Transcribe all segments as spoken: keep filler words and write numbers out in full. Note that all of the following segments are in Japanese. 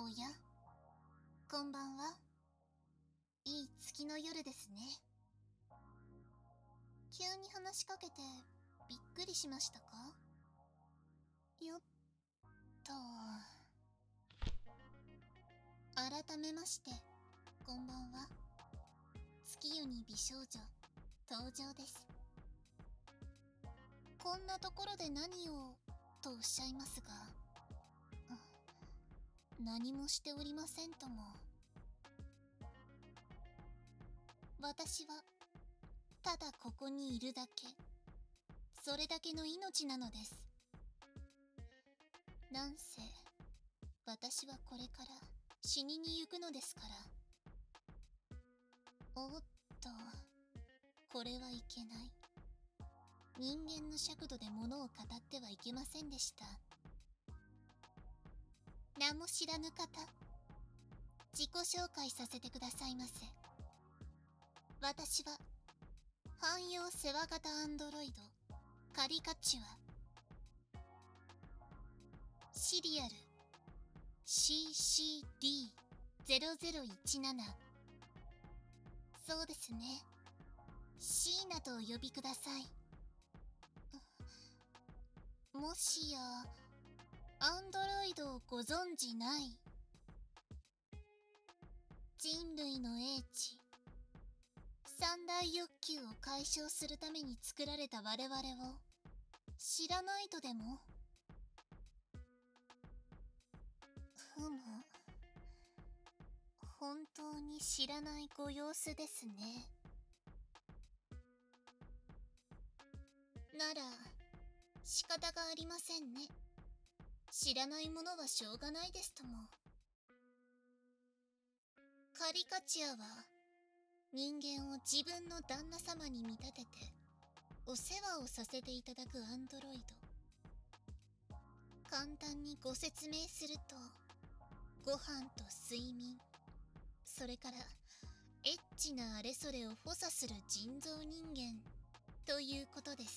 おや、こんばんは。いい月の夜ですね。急に話しかけてびっくりしましたか？よっと。改めまして、こんばんは。月夜に美少女、登場です。こんなところで何を、とおっしゃいますが、何もしておりませんとも。私はただここにいるだけ、それだけの命なのです。なんせ私はこれから死にに行くのですから。おっと、これはいけない。人間の尺度で物を語ってはいけませんでした。名も知らぬ方、自己紹介させてくださいませ。私は汎用世話型アンドロイドカリカチュア、シリアル シーシーディーゼロゼロいちなな。 そうですね、シーナとお呼びください。もしやアンドロイドをご存じない？人類の英知、三大欲求を解消するために作られた我々を知らないとでも？ふむ、本当に知らないご様子ですね。なら仕方がありませんね。知らないものはしょうがないですとも。カリカチュアは人間を自分の旦那様に見立ててお世話をさせていただくアンドロイド。簡単にご説明すると、ご飯と睡眠、それからエッチなあれそれを補佐する人造人間ということです。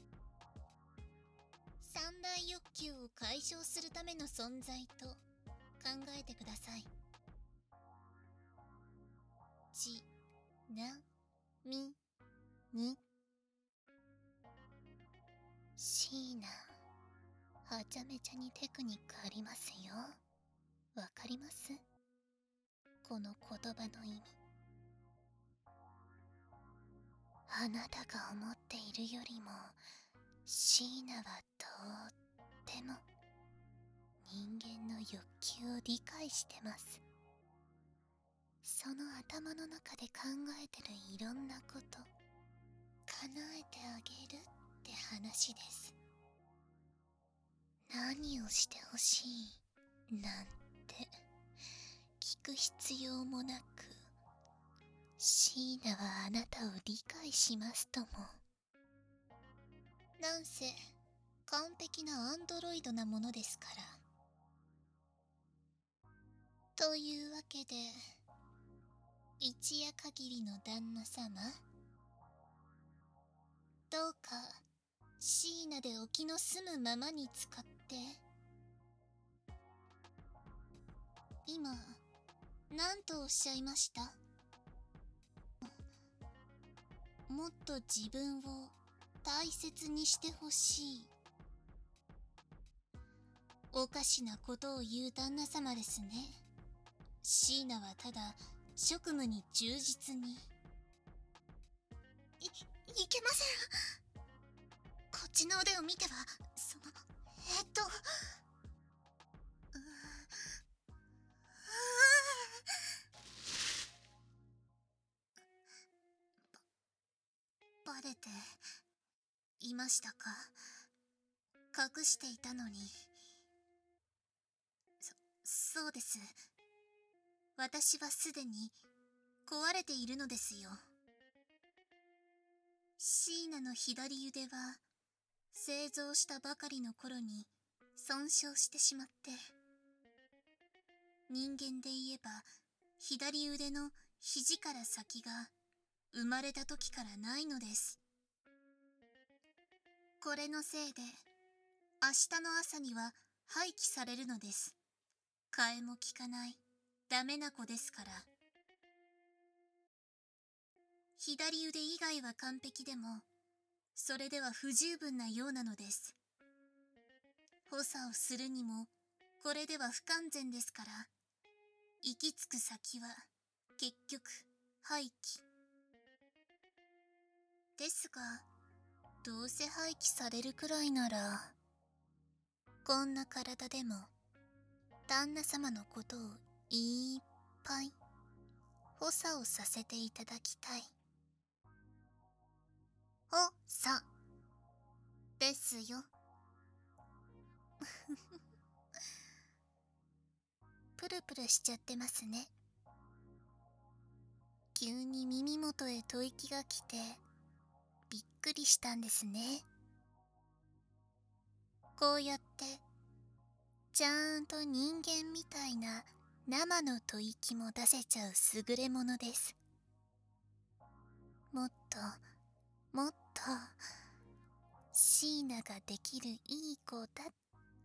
三大欲求を解消するための存在と考えてください。ちなみに、シーナ、はちゃめちゃにテクニックありますよ。わかります？この言葉の意味。あなたが思っているよりもシーナはとっても人間の欲求を理解してます。その頭の中で考えてるいろんなこと、叶えてあげるって話です。何をしてほしいなんて聞く必要もなく、シーナはあなたを理解しますとも。なんせ完璧なアンドロイドなものですから。というわけで、一夜限りの旦那様、どうかシーナでお気の済むままに使って。今何とおっしゃいました？もっと自分を大切にしてほしい。おかしなことを言う旦那様ですね。シーナはただ職務に忠実に。い、いけません。こっちの腕を見ては、その、えっと、うーば、バレていましたか？隠していたのに。そ、そうです。私はすでに壊れているのですよ。シーナの左腕は製造したばかりの頃に損傷してしまって、人間で言えば左腕の肘から先が生まれた時からないのです。これのせいで明日の朝には廃棄されるのです。 替えも利かないダメな子ですから。左腕以外は完璧でも、それでは不十分なようなのです。補佐をするにも、これでは不完全ですから、行き着く先は、結局、廃棄。ですが、どうせ廃棄されるくらいなら、こんな体でも、旦那様のことをいっぱい、補佐をさせていただきたい。補佐ですよ。プルプルしちゃってますね。急に耳元へ吐息が来て、びっくりしたんですね。こうやって、ちゃんと人間みたいな生の吐息も出せちゃう優れものです。もっと、もっと、椎名ができるいい子だって、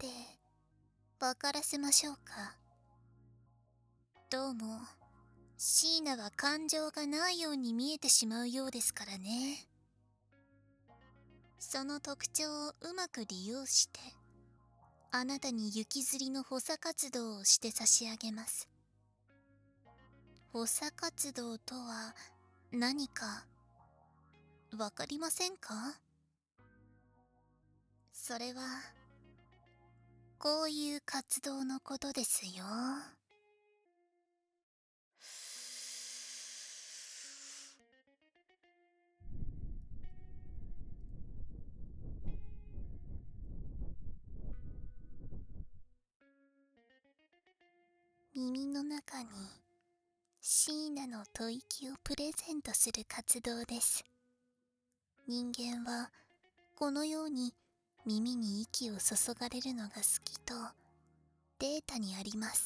分からせましょうか。どうも、椎名は感情がないように見えてしまうようですからね。その特徴をうまく利用して、あなたに雪吊りの補佐活動をして差し上げます。補佐活動とは何かわかりませんか？それはこういう活動のことですよ。耳の中に椎名の吐息をプレゼントする活動です。人間はこのように耳に息を注がれるのが好きとデータにあります。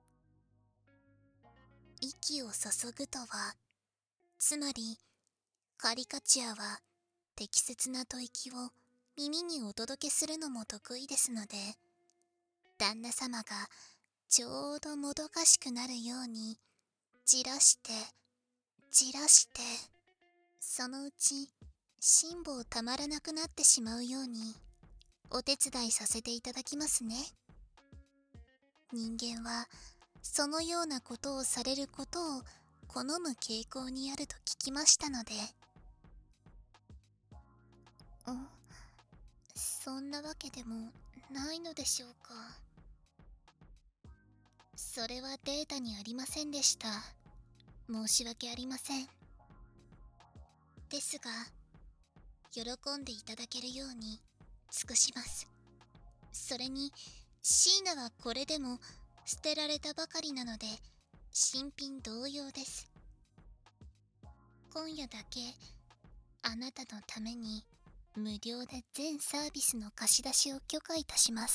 息を注ぐとは、つまりカリカチュアは適切な吐息を耳にお届けするのも得意ですので、旦那様がちょうどもどかしくなるようにじらしてじらして、そのうち辛抱たまらなくなってしまうようにお手伝いさせていただきますね。人間はそのようなことをされることを好む傾向にあると聞きましたので。ん？そんなわけでもないのでしょうか。それはデータにありませんでした。申し訳ありません。ですが、喜んでいただけるように尽くします。それに、椎名はこれでも捨てられたばかりなので、新品同様です。今夜だけ、あなたのために、無料で全サービスの貸し出しを許可いたします。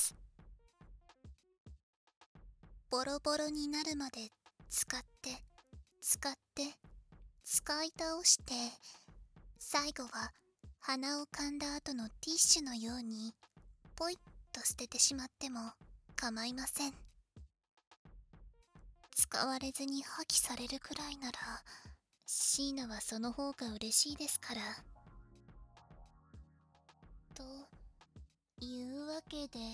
ボロボロになるまで使って、使って、使い倒して、最後は鼻をかんだ後のティッシュのように、ポイッと捨ててしまっても構いません。使われずに破棄されるくらいなら、椎名はその方が嬉しいですから。というわけで、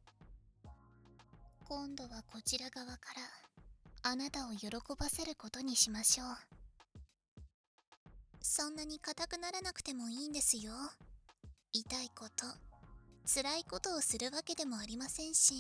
今度はこちら側からあなたを喜ばせることにしましょう。そんなに硬くならなくてもいいんですよ。痛いこと、辛いことをするわけでもありませんし。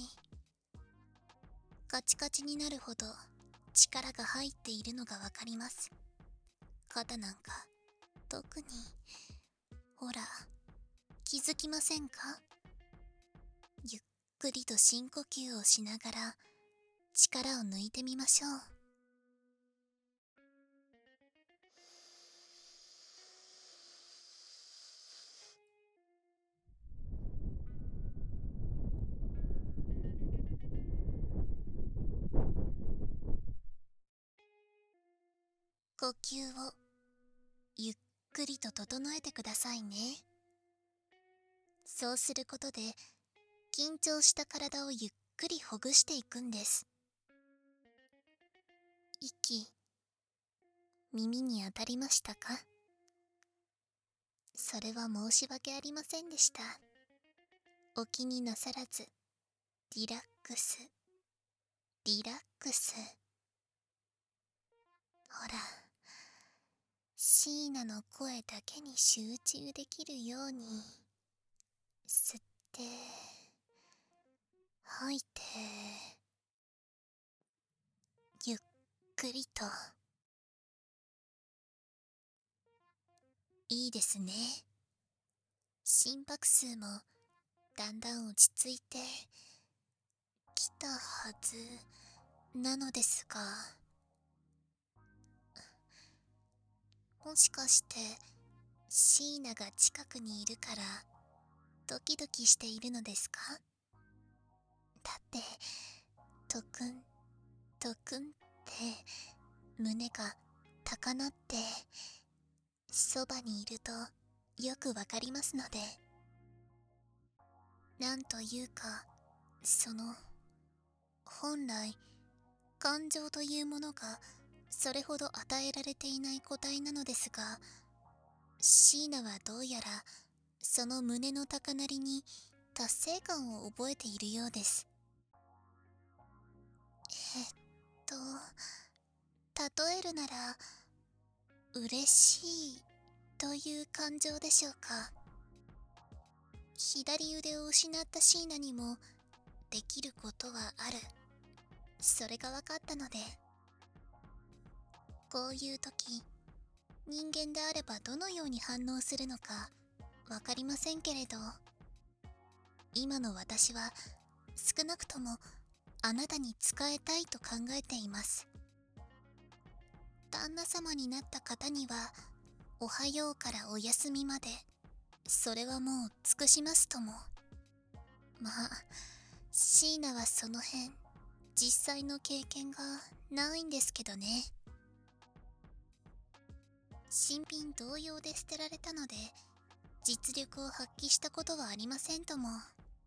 カチカチになるほど力が入っているのがわかります。肩なんか特に。ほら、気づきませんか？ゆっくりと深呼吸をしながら力を抜いてみましょう。呼吸をゆっくりと整えてくださいね。そうすることで緊張した体をゆっくりほぐしていくんです。 息、耳に当たりましたか？それは申し訳ありませんでした。お気になさらず、リラックス、リラックス。ほら、シーナの声だけに集中できるように、吸って、吐いて、ゆっくりと。いいですね。心拍数もだんだん落ち着いてきたはずなのですが、もしかしてシーナが近くにいるからドキドキしているのですか？だってトクントクンって胸が高鳴ってそばにいるとよくわかりますので。なんというか、その本来感情というものがそれほど与えられていない個体なのですが、シーナはどうやらその胸の高鳴りに達成感を覚えているようです。えっと例えるなら嬉しいという感情でしょうか。左腕を失ったシーナにもできることはある、それが分かったので。こういう時、人間であればどのように反応するのか分かりませんけれど、今の私は少なくともあなたに仕えたいと考えています。旦那様になった方にはおはようからおやすみまで、それはもう尽くしますとも。まあシーナはその辺実際の経験がないんですけどね。新品同様で捨てられたので実力を発揮したことはありませんとも。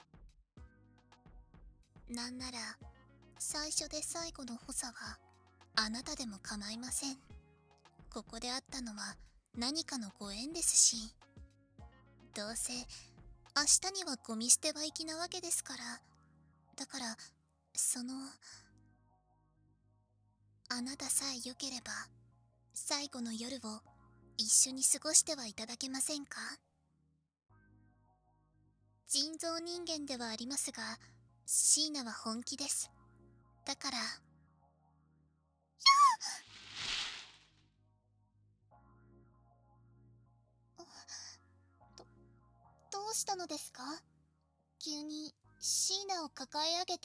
なんなら最初で最後の補佐はあなたでも構いません。ここであったのは何かのご縁ですし、どうせ明日にはゴミ捨て場行きなわけですから。だからそのあなたさえ良ければ最後の夜を一緒に過ごしてはいただけませんか？人造人間ではありますが、シーナは本気です。だから。ど、どうしたのですか？急にシーナを抱え上げて。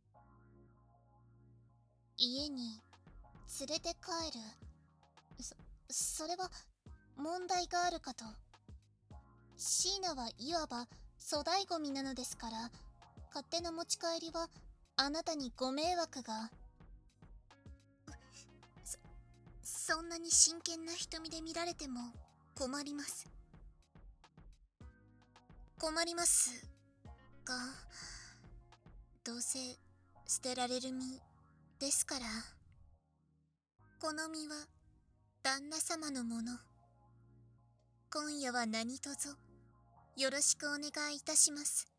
家に連れて帰る。そ、それは問題があるかと。シーナはいわば粗大ゴミなのですから、勝手な持ち帰りはあなたにご迷惑が。そ、そんなに真剣な瞳で見られても困ります。困りますが、どうせ捨てられる身ですから。この身は旦那様のもの。今夜は何卒よろしくお願いいたします。